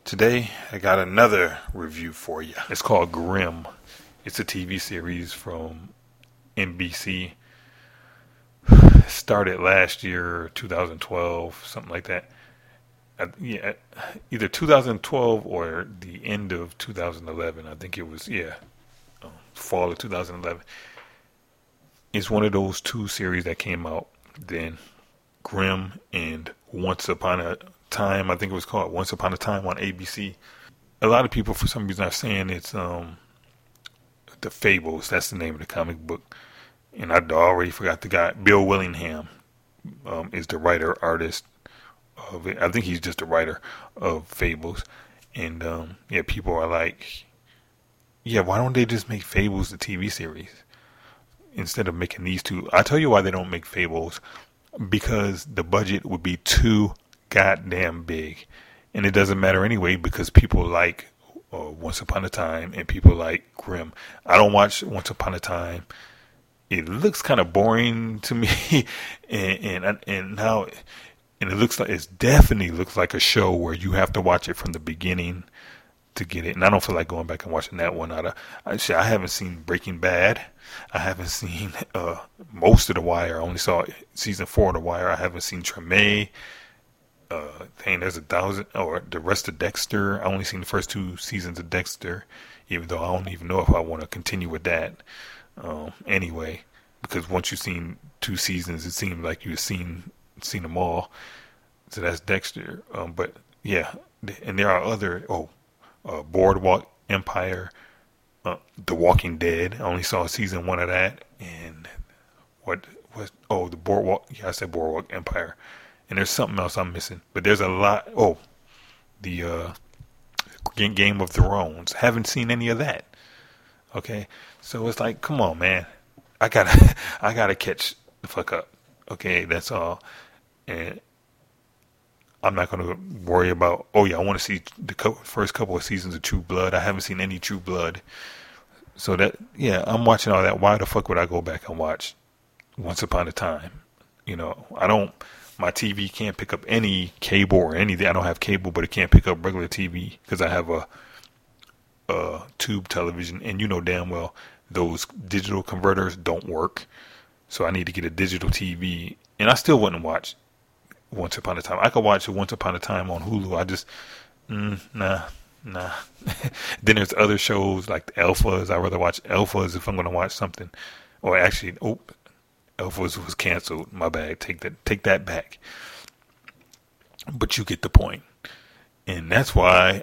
Today, I got another review for you. It's called Grimm. It's a TV series from NBC. It started last year, 2012, something like that. Either 2012 or the end of 2011. I think it was, fall of 2011. It's one of those two series that came out then. Grimm and Once Upon a Time, I think it was called Once Upon a Time on ABC. A lot of people, for some reason, are saying it's The Fables. That's the name of the comic book. And I already forgot the guy. Bill Willingham is the writer, artist of it. I think he's just a writer of Fables. And, people are like, why don't they just make Fables the TV series instead of making these two? I'll tell you why they don't make Fables. Because the budget would be too goddamn big. And it doesn't matter anyway because people like Once Upon a Time and people like Grimm. I don't watch Once Upon a Time. It looks kind of boring to me. and it definitely looks like a show where you have to watch it from the beginning to get it. And I don't feel like going back and watching that one. I haven't seen Breaking Bad. I haven't seen most of The Wire. I only saw season 4 of The Wire. I haven't seen Treme. There's 1,000 or the rest of Dexter. I only seen the first 2 seasons of Dexter, even though I don't even know if I want to continue with that. Anyway, because once you've seen 2 seasons, it seems like you've seen them all. So that's Dexter. But yeah, and there are other. Boardwalk Empire, The Walking Dead. I only saw season 1 of that. And the Boardwalk. Yeah, I said Boardwalk Empire. And there's something else I'm missing. But there's a lot. The Game of Thrones. Haven't seen any of that. Okay, so it's like, come on, man. I gotta catch the fuck up. Okay, that's all. And I'm not going to worry about, I want to see the first couple of seasons of True Blood. I haven't seen any True Blood. So I'm watching all that. Why the fuck would I go back and watch Once Upon a Time? My TV can't pick up any cable or anything. I don't have cable, but it can't pick up regular TV because I have a tube television. And you know damn well those digital converters don't work. So I need to get a digital TV. And I still wouldn't watch Once Upon a Time. I could watch Once Upon a Time on Hulu. I just, nah. Then there's other shows like the Alphas. I'd rather watch Alphas if I'm going to watch something. Or actually, Alphas was canceled. My bad. Take that back. But you get the point. And that's why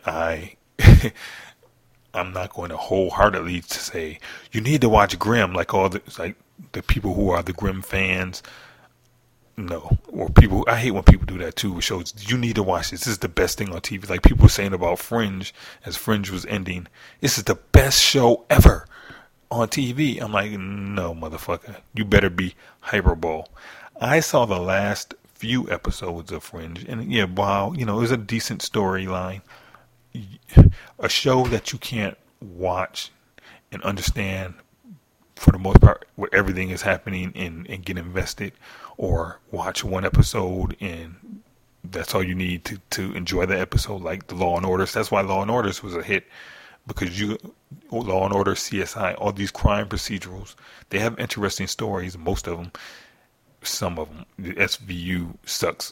I'm not going to wholeheartedly to say, you need to watch Grimm like the people who are the Grimm fans. No, or people. I hate when people do that too. With shows, you need to watch this. This is the best thing on TV. Like people were saying about Fringe, as Fringe was ending. This is the best show ever on TV. I'm like, no, motherfucker. You better be hyperbole. I saw the last few episodes of Fringe, and it was a decent storyline. A show that you can't watch and understand for the most part where everything is happening and get invested, or watch one episode and that's all you need to enjoy the episode, like the Law and Orders. That's why Law and Orders was a hit, because Law and Order, CSI, all these crime procedurals, they have interesting stories. Most of them, some of them, the SVU sucks.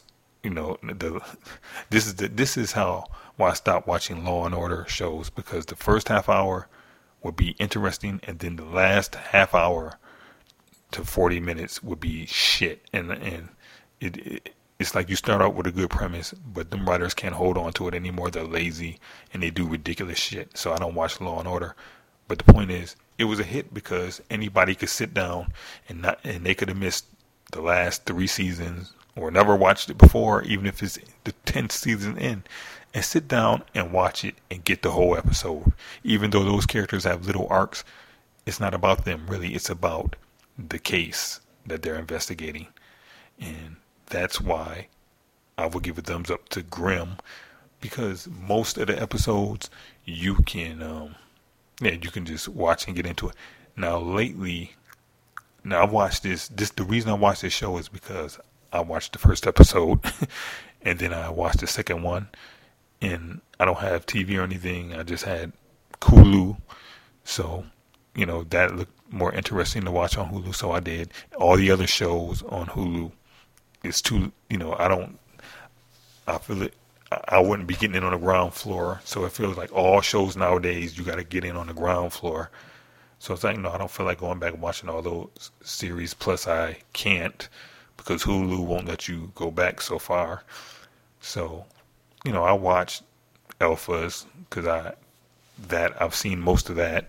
This is why I stopped watching Law and Order shows, because the first half hour would be interesting, and then the last half hour to 40 minutes would be shit. And it's like you start out with a good premise, but them writers can't hold on to it anymore. They're lazy and they do ridiculous shit. So I don't watch Law and Order. But the point is, it was a hit because anybody could sit down and they could have missed the last 3 seasons or never watched it before, even if it's the 10th season in, and sit down and watch it and get the whole episode. Even though those characters have little arcs, it's not about them really. It's about the case that they're investigating. And that's why I will give a thumbs up to Grimm, because most of the episodes you can just watch and get into it. Now lately, I watched this. The reason I watched this show is because I watched the first episode and then I watched the second one, and I don't have TV or anything. I just had Hulu, so that looked more interesting to watch on Hulu. So I did. All the other shows on Hulu is too. I don't. I feel it. I wouldn't be getting in on the ground floor. So it feels like all shows nowadays you got to get in on the ground floor. So it's like, no, I don't feel like going back and watching all those series. Plus, I can't because Hulu won't let you go back so far. So, I watched Alphas because I've seen most of that.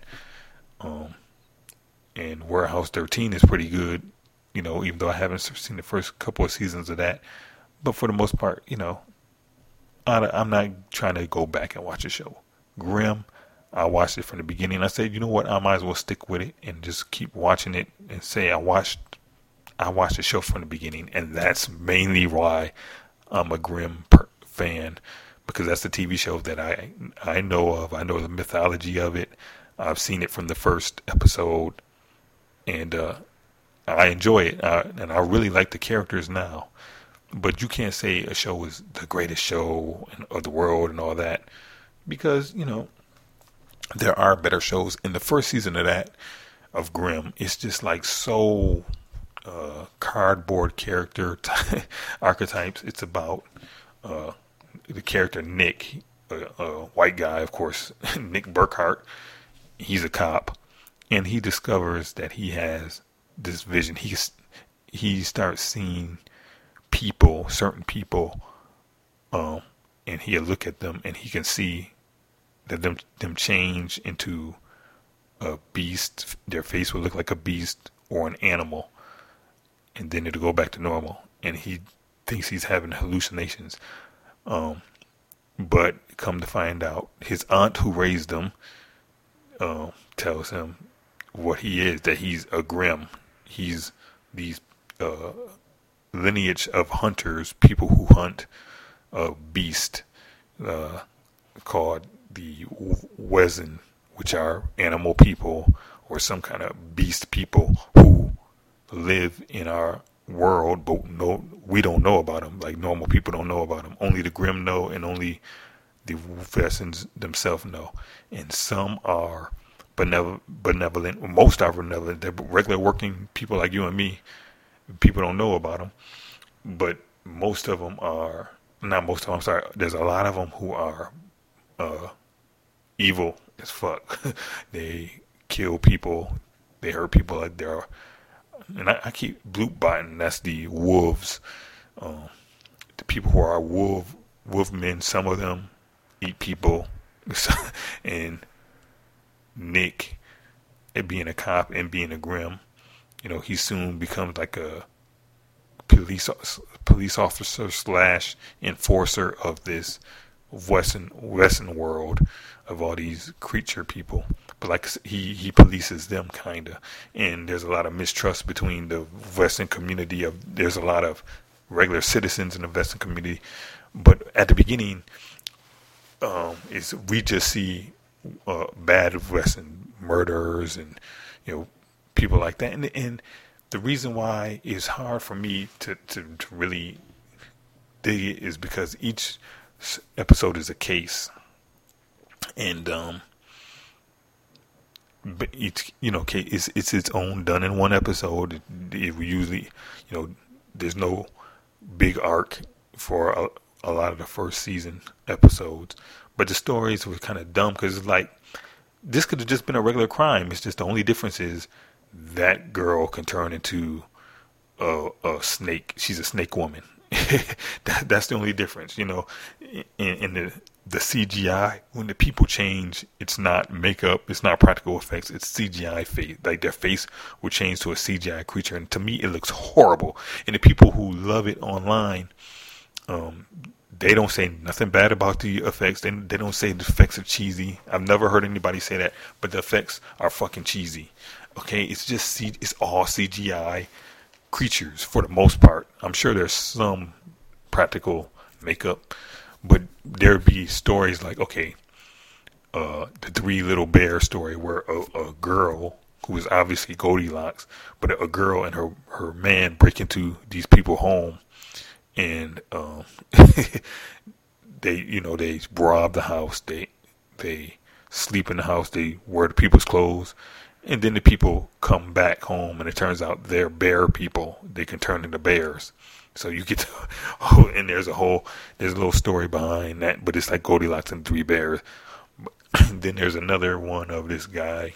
And Warehouse 13 is pretty good. Even though I haven't seen the first couple of seasons of that, but for the most part, I'm not trying to go back and watch a show. Grimm, I watched it from the beginning. I said, you know what? I might as well stick with it and just keep watching it and say I watched the show from the beginning, and that's mainly why I'm a Grimm fan, because that's the TV show that I know of. I know the mythology of it. I've seen it from the first episode, and I enjoy it, and I really like the characters now. But you can't say a show is the greatest show of the world and all that, because there are better shows. In the first season of Grimm, it's just like so cardboard character archetypes. It's about the character Nick, a white guy, of course, Nick Burkhart. He's a cop, and he discovers that he has this vision. He starts seeing certain people, and he'll look at them and he can see that them change into a beast. Their face will look like a beast or an animal, and then it'll go back to normal. And he thinks he's having hallucinations. But come to find out, his aunt who raised him tells him what he is, that he's a Grimm. He's these lineage of hunters, people who hunt a beast called the Wezen, which are animal people or some kind of beast people who live in our world, but we don't know about them. Like normal people don't know about them. Only the Grimm know, and only the Wezens themselves know. And some are benevolent. Most are benevolent. They're regular working people like you and me. People don't know about them, but most of them are not. Most of them. I'm sorry. There's a lot of them who are evil as fuck. They kill people. They hurt people. Like there are, and I keep bloop botting. That's the wolves. The people who are wolf men. Some of them eat people, and Nick, being a cop and being a Grimm, he soon becomes like a police officer / enforcer of this Western world of all these creature people. But like he polices them kinda, and there's a lot of mistrust between the Western community. There's a lot of regular citizens in the Western community, but at the beginning, we just see bad Western murderers and people like that, and the reason why it's hard for me to really dig it is because each episode is a case, and but each case it's its own done in one episode. It usually there's no big arc for a lot of the first season episodes, but the stories were kind of dumb because it's like this could have just been a regular crime. It's just the only difference is that girl can turn into a snake. She's a snake woman. That's the only difference, in the CGI. When the people change, it's not makeup, it's not practical effects, it's CGI face. Like their face will change to a CGI creature, and to me, it looks horrible. And the people who love it online, they don't say nothing bad about the effects. They don't say the effects are cheesy. I've never heard anybody say that, but the effects are fucking cheesy. Okay, it's all CGI creatures for the most part. I'm sure there's some practical makeup, but there'd be stories like, the Three Little Bears story, where a girl who is obviously Goldilocks, but a girl and her man break into these people's home, and they rob the house, they sleep in the house, they wear the people's clothes, and then the people come back home, and it turns out they're bear people. They can turn into bears. So you get to, and there's a little story behind that, but it's like Goldilocks and Three Bears. Then there's another one of this guy.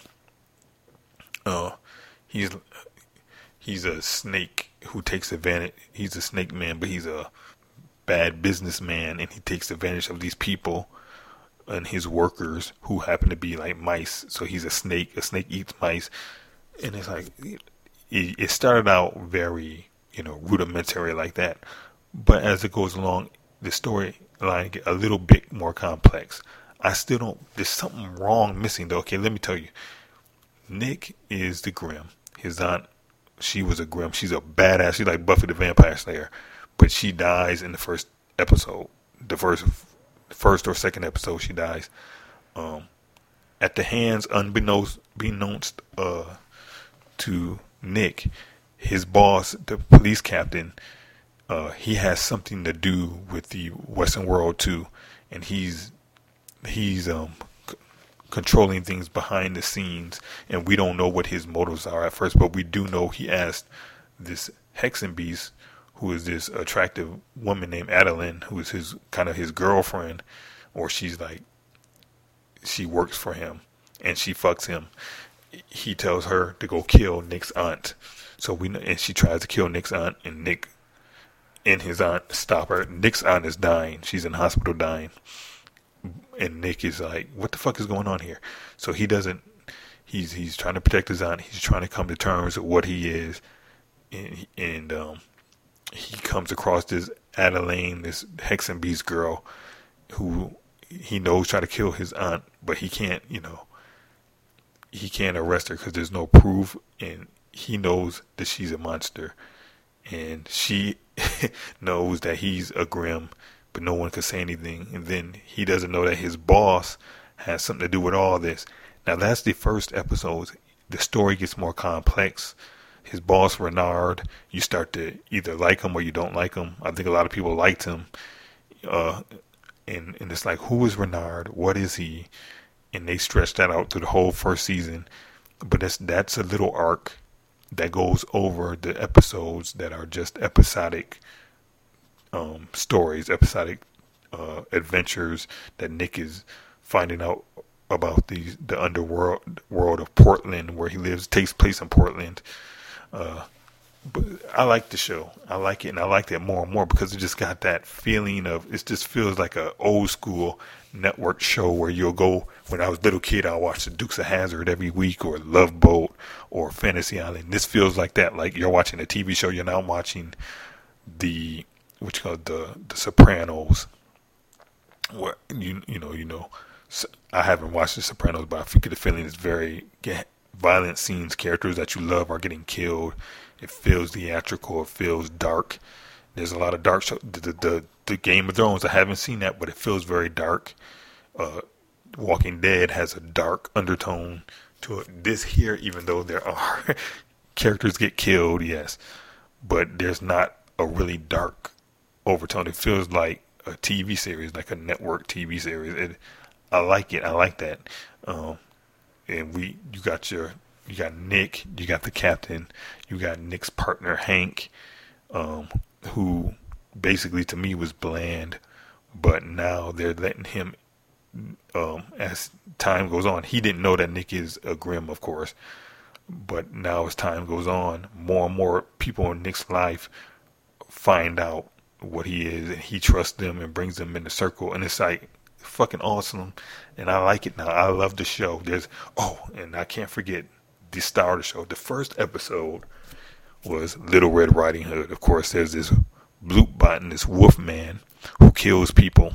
He's a snake who takes advantage. He's a snake man, but he's a bad businessman, and he takes advantage of these people and his workers who happen to be like mice. So he's a snake. A snake eats mice, and it's like it started out very rudimentary like that, but as it goes along, the storyline get a little bit more complex. I still don't. There's something wrong, missing though. Okay, let me tell you. Nick is the Grimm. His aunt, she was a Grimm. She's a badass. She's like Buffy the Vampire Slayer, but she dies in the first episode. The first or second episode, she dies. At the hands, unbeknownst to Nick, his boss, the police captain, he has something to do with the Western world too, and he's controlling things behind the scenes, and we don't know what his motives are at first, but we do know he asked this Hexenbeast, who is this attractive woman named Adeline, who is his girlfriend, or she works for him, and she fucks him. He tells her to go kill Nick's aunt. So and she tries to kill Nick's aunt, and Nick and his aunt stop her. Nick's aunt is dying. She's in the hospital dying. And Nick is like, what the fuck is going on here? So he's trying to protect his aunt. He's trying to come to terms with what he is. And he comes across this Adeline, this Hexenbeast girl, who he knows try to kill his aunt, but he can't arrest her because there's no proof, and he knows that she's a monster, and she knows that he's a Grimm, but no one can say anything. And then he doesn't know that his boss has something to do with all this. Now that's the first episode. The story gets more complex. His boss, Renard, you start to either like him or you don't like him. I think a lot of people liked him. And it's like, who is Renard? What is he? And they stretched that out through the whole first season. But that's a little arc that goes over the episodes that are just episodic stories, episodic adventures that Nick is finding out about the world of Portland, where he lives. It takes place in Portland. But I like the show. I like it, and I like it more and more because it just got that feeling of, it just feels like a old school network show where you'll go. When I was a little kid, I watched the Dukes of Hazzard every week, or Love Boat, or Fantasy Island. This feels like that. Like you're watching a TV show. You're not watching the Sopranos. What you know. I haven't watched the Sopranos, but I get the feeling it's very violent scenes. Characters that you love are getting killed. It feels theatrical. It feels dark. There's a lot of dark show. The Game of Thrones, I haven't seen that, but it feels very dark. Walking Dead has a dark undertone to it. This here, even though there are characters get killed, yes, but there's not a really dark overtone. It feels like a TV series, like a network TV series. I like it. I like that. And you got Nick, you got the captain, you got Nick's partner Hank, who basically to me was bland, but now they're letting him, as time goes on, he didn't know that Nick is a Grimm, of course, but now as time goes on, more and more people in Nick's life find out what he is, and he trusts them and brings them in the circle, and it's like fucking awesome, and I like it now. I love the show. And I can't forget the star of the show. The first episode was Little Red Riding Hood. Of course, there's this Bluebottom, this wolf man who kills people,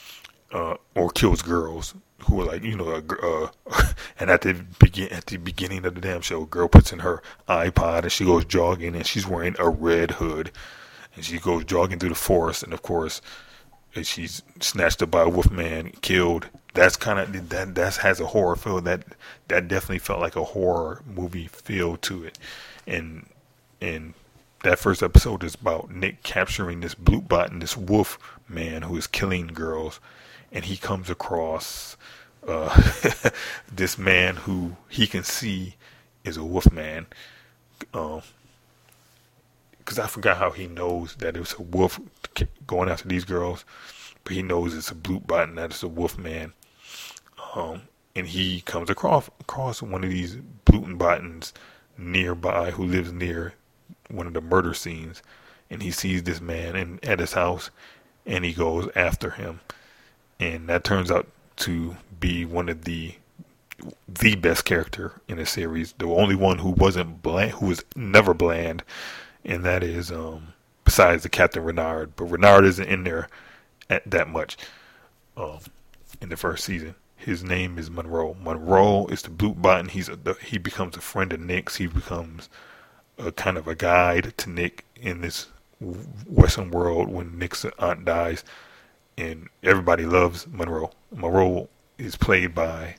or kills girls who are like, and at the beginning of the damn show, a girl puts in her iPod and she goes jogging, and she's wearing a red hood, and she goes jogging through the forest, and of course, she's snatched up by a wolf man, killed. That's kind of that has a horror feel. That definitely felt like a horror movie feel to it, and that first episode is about Nick capturing this Blute Bot and this wolf man who is killing girls, and he comes across this man who he can see is a wolf man. Because I forgot how he knows that it's a wolf going after these girls, but he knows it's a Blute Bot and that it's a wolf man. And he comes across one of these Bluten Bottens nearby who lives near one of the murder scenes, and he sees this man at his house, and he goes after him, and that turns out to be one of the best character in the series, the only one who wasn't bland, who was never bland, and that is besides the Captain Renard, but Renard isn't in there that much in the first season. His name is Monroe. Monroe is the Blute Bot, and he becomes a friend of Nick's. He becomes a kind of a guide to Nick in this Western world when Nick's aunt dies, and everybody loves Monroe. Monroe is played by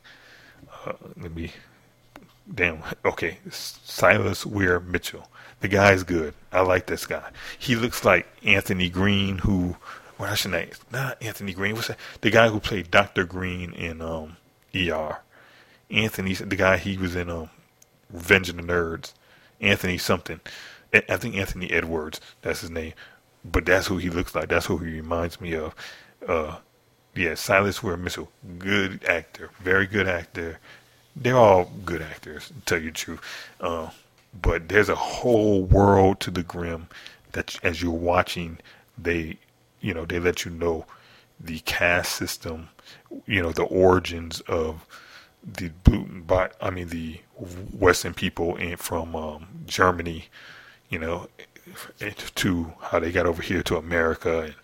Silas Weir Mitchell. The guy's good. I like this guy. He looks like Anthony Green, not Anthony Green. What's that? The guy who played Dr. Green in ER. Anthony, the guy he was in Revenge of the Nerds. Anthony something. I think Anthony Edwards. That's his name. But that's who he looks like. That's who he reminds me of. Silas Weir Mitchell. Good actor. Very good actor. They're all good actors, to tell you the truth. But there's a whole world to the Grimm that as you're watching, they let you know the caste system, the origins of the the Western people from Germany, to how they got over here to America. And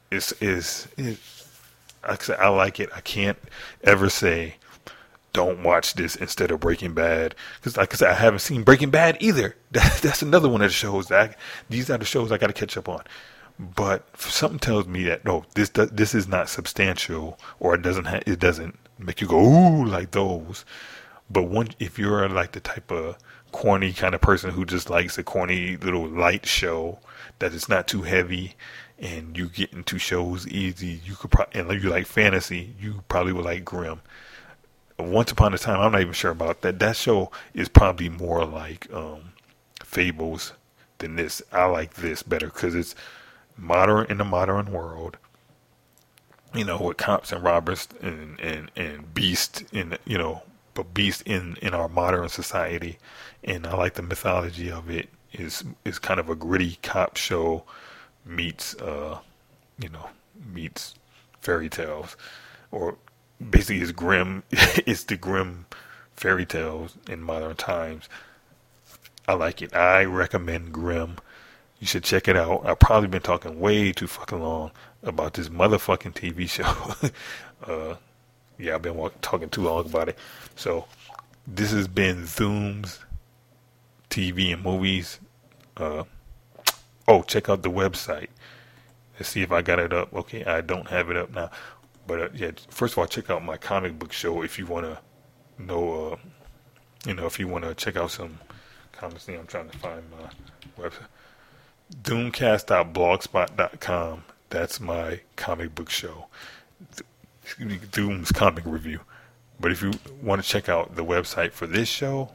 like I said, I like it. I can't ever say don't watch this instead of Breaking Bad, because like I said, I haven't seen Breaking Bad either. That's another one of the shows these are the shows I got to catch up on. But something tells me that no, this is not substantial, or it doesn't make you go ooh like those. But if you're like the type of corny kind of person who just likes a corny little light show that is not too heavy, and you get into shows easy, you could and you like fantasy, you probably would like Grimm. Once Upon a Time, I'm not even sure about that. That show is probably more like Fables than this. I like this better because it's modern in the modern world, with cops and robbers and beast but beast in our modern society. And I like the mythology of it. Is kind of a gritty cop show meets fairy tales, or basically it's Grimm. It's the Grimm fairy tales in modern times. I like it. I recommend Grimm. You should check it out. I've probably been talking way too fucking long about this motherfucking TV show. I've been talking too long about it. So this has been Zoom's TV and Movies. Check out the website. Let's see if I got it up. Okay, I don't have it up now. But first of all, check out my comic book show if you want to know, if you want to check out some comics. I'm trying to find my website. Doomcast.blogspot.com. That's my comic book show. Doom's comic review. But if you want to check out the website for this show,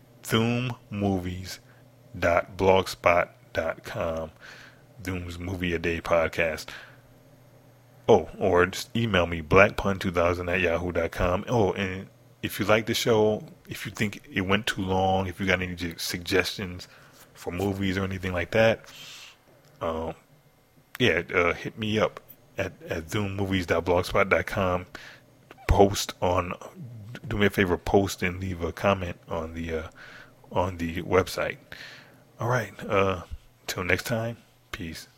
doommovies.blogspot.com. Doom's Movie A Day podcast. Or just email me, blackpun2000@yahoo.com. And if you like the show, if you think it went too long, if you got any suggestions for movies or anything like that, hit me up at zoommovies.blogspot.com. Do me a favor, post and leave a comment on the website. All right. Till next time. Peace.